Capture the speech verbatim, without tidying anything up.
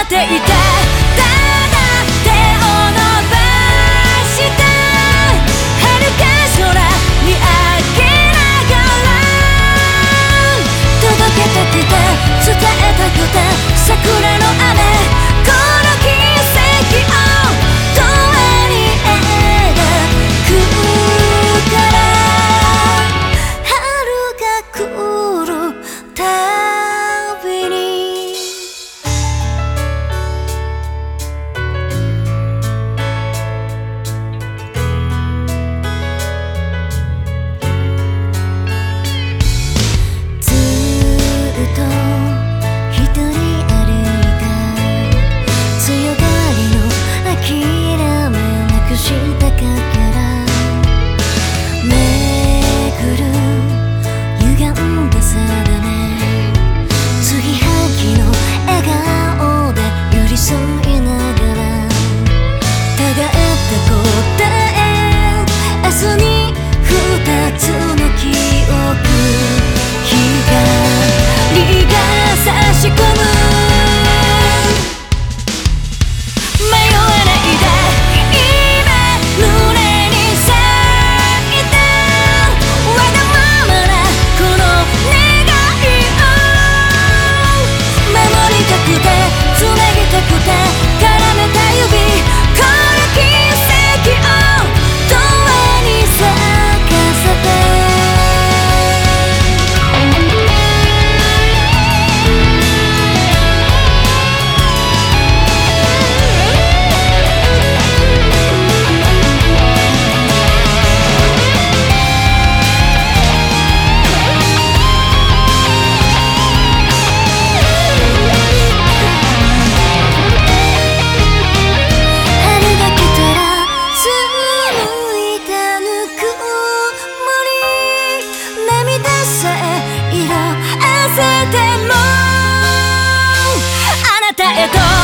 ていた。ただ手を伸ばした遥か空見上げながら届けたくて伝えたくて桜の雨この奇跡を永遠に描くから春が来るたびにずっと一人歩いた強がりの諦めなくしたかけらめぐる歪んだ定め継ぎはぎの笑顔で寄り添いながら互えた答え明日に二つの記憶光が差し込む迷わないで今濡れに咲いたわがままなこの願いを守りたくてつなぎたくて絡めた指この奇跡を永遠に咲かせて春が来たら紡いだぬくもり涙さえ色あせてもあなたへと